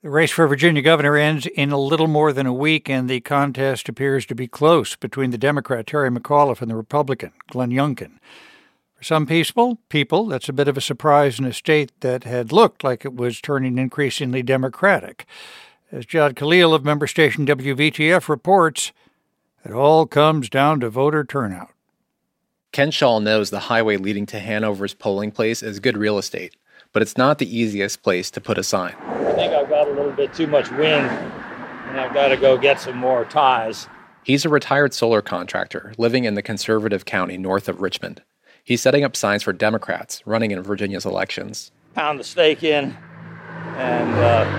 The race for Virginia governor ends in a little more than a week, and the contest appears to be close between the Democrat Terry McAuliffe and the Republican Glenn Youngkin. For some people, that's a bit of a surprise in a state that had looked like it was turning increasingly Democratic. As Jad Khalil of member station WVTF reports, it all comes down to voter turnout. Ken Shaw knows the highway leading to Hanover's polling place is good real estate, but it's not the easiest place to put a sign. I think I've got a little bit too much wind, and I've got to go get some more ties. He's a retired solar contractor living in the conservative county north of Richmond. He's setting up signs for Democrats running in Virginia's elections. Pound the stake in and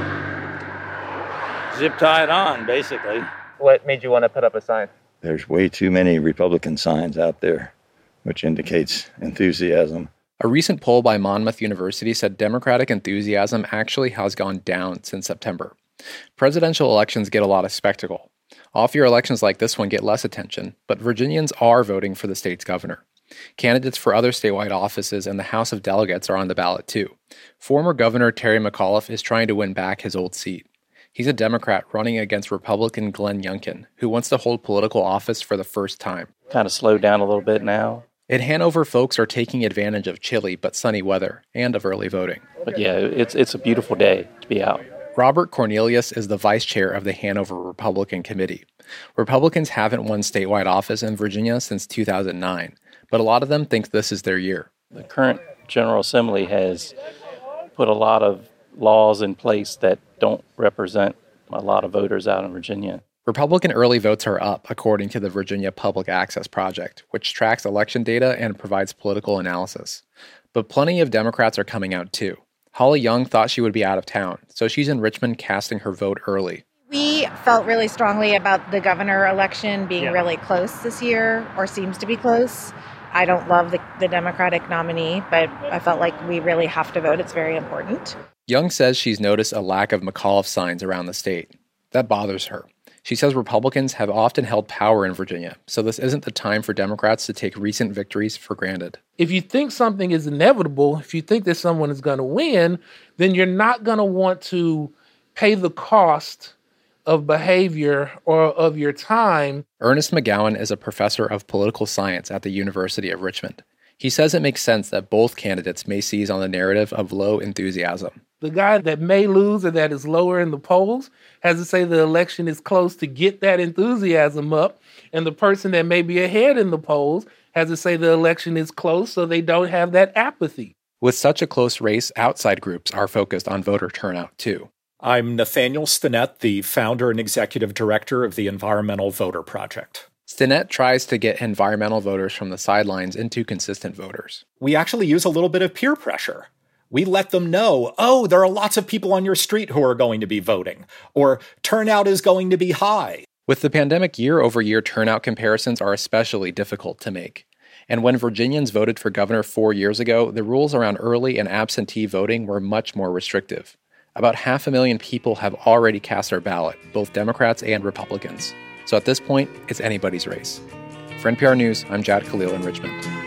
zip tie it on, basically. What made you want to put up a sign? There's way too many Republican signs out there, which indicates enthusiasm. A recent poll by Monmouth University said Democratic enthusiasm actually has gone down since September. Presidential elections get a lot of spectacle. Off-year elections like this one get less attention, but Virginians are voting for the state's governor. Candidates for other statewide offices and the House of Delegates are on the ballot too. Former Governor Terry McAuliffe is trying to win back his old seat. He's a Democrat running against Republican Glenn Youngkin, who wants to hold political office for the first time. Kind of slowed down a little bit now. In Hanover, folks are taking advantage of chilly but sunny weather and of early voting. But yeah, it's a beautiful day to be out. Robert Cornelius is the vice chair of the Hanover Republican Committee. Republicans haven't won statewide office in Virginia since 2009, but a lot of them think this is their year. The current General Assembly has put a lot of laws in place that don't represent a lot of voters out in Virginia. Republican early votes are up, according to the Virginia Public Access Project, which tracks election data and provides political analysis. But plenty of Democrats are coming out too. Holly Young thought she would be out of town, so she's in Richmond casting her vote early. We felt really strongly about the governor election being really close this year, or seems to be close. I don't love the Democratic nominee, but I felt like we really have to vote. It's very important. Young says she's noticed a lack of McAuliffe signs around the state. That bothers her. She says Republicans have often held power in Virginia, so this isn't the time for Democrats to take recent victories for granted. If you think something is inevitable, if you think that someone is going to win, then you're not going to want to pay the cost of behavior or of your time. Ernest McGowan is a professor of political science at the University of Richmond. He says it makes sense that both candidates may seize on the narrative of low enthusiasm. The guy that may lose or that is lower in the polls has to say the election is close to get that enthusiasm up. And the person that may be ahead in the polls has to say the election is close so they don't have that apathy. With such a close race, outside groups are focused on voter turnout too. I'm Nathaniel Stinnett, the founder and executive director of the Environmental Voter Project. Stinnett tries to get environmental voters from the sidelines into consistent voters. We actually use a little bit of peer pressure. We let them know, oh, there are lots of people on your street who are going to be voting, or turnout is going to be high. With the pandemic, year-over-year turnout comparisons are especially difficult to make. And when Virginians voted for governor 4 years ago, the rules around early and absentee voting were much more restrictive. About 500,000 people have already cast their ballot, both Democrats and Republicans. So at this point, it's anybody's race. For NPR News, I'm Jad Khalil in Richmond.